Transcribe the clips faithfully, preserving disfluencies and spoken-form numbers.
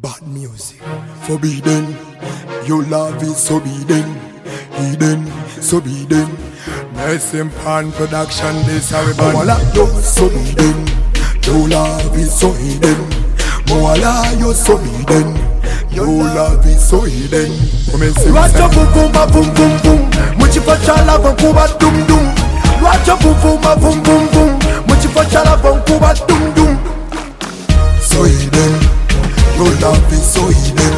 Bad music, forbidden. Your love is forbidden, hidden, forbidden. Messing pan production, this how we ban. Moala, you're forbidden. Your love is so hidden. Moala, you're forbidden. Your love is so hidden. Racha boom boom ba boom boom boom. Muchifachala bankuba dum dum. Racha boom boom ba boom boom boom. Muchifachala bankuba dum dum. So hidden. Your love is so hidden.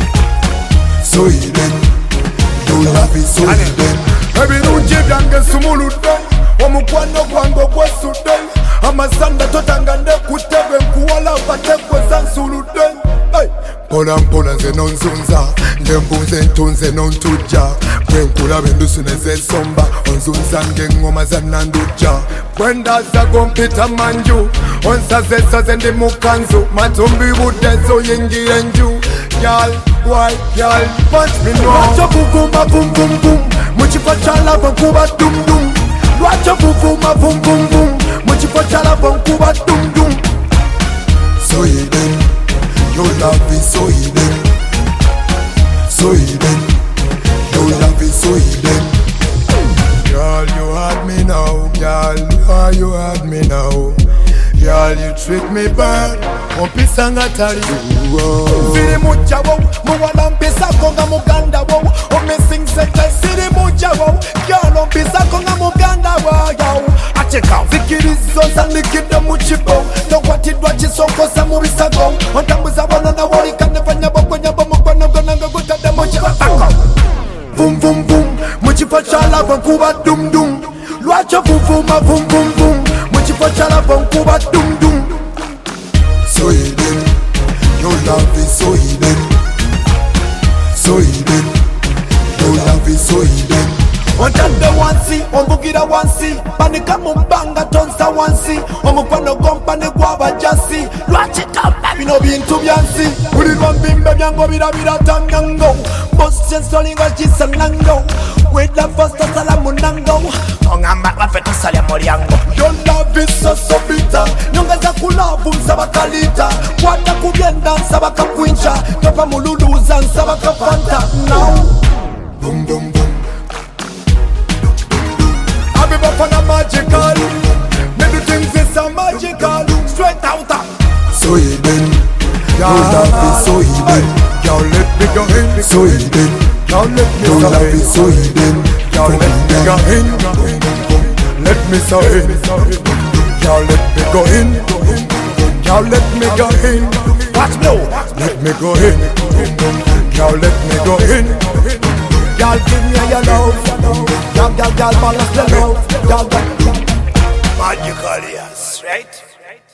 So hidden. Your love is so hidden. Ebirungi byange sumuludde omukwano gwange ogwesudde amasanda totanga ndekutebe nkuwala batekweza nsuludde. Mpola mpola nze nonzunza ngembuze ntunze nontujja bwenkulaba endusu nezensomba onzunza ngengoma zannandujja bwendaza gompita manju onsazesaze ndi mukanzu matumbi budde zoyingira enju yal why yal punch me no. Lwacha buvuma vum vum vum mukifa kyalava nkuba dum dum. Lwacha buvuma vum vum vum mukifa kyalava nkuba dum dum. So hidden. Your love is so hidden, so hidden. Your love is so hidden. Girl, you had me now, girl, why you had me now? Girl, you treat me bad. Ompisa ngatali uwo. Siri mujawo, muwala mpisa konga muganda wo. Omissing sector, siri mujawo. Girl, ompisa konga muganda wo. Acheka, zikirizo sanikida muchibo. Tokwatidwa chisonkosa mubisago. Ontambuza wana na wori kanefanya boko nyabo mukwana gonanga gutade muchibatako. Vum vum vum, muchifa chala vankuba dum dum. Lwacha vuvuma vum vum vum, muchifa chala vankuba dum dum. So hidden, your love is so hidden, so hidden. Your love is so hidden. Ontande wansi, ombugira wansi. Panika mumbanga tonsa wansi. Omukwano gompane gwaba jasi. Lwachitamba bino bintu byansi. Ulirwa mbimbe byango birabira tangango. Boss sensolingo chisanango. Weda fasta salamu nango. Ongamba wafeta salamu liango. Your love is so so bitter. Nyonga za kulavu msaba kalita. Wata kubyenda msaba kakwincha. Topa mululuza msaba kafanta. Now Boom boom boom. Abiba pana magical. Me do things is so magical. Straight out of So hidden. Your love is so hidden. Y'all let me go in. So hidden. Y'all let me Your go love in. is so hidden. Y'all let me go in. Let me so in. Y'all let me go in. Y'all let me go in. Watch me now. Let me go in. Y'all let me go in. Y'all give me your love. Y'all, y'all, y'all balance the love. Y'all, y'all. Magical, yes, right?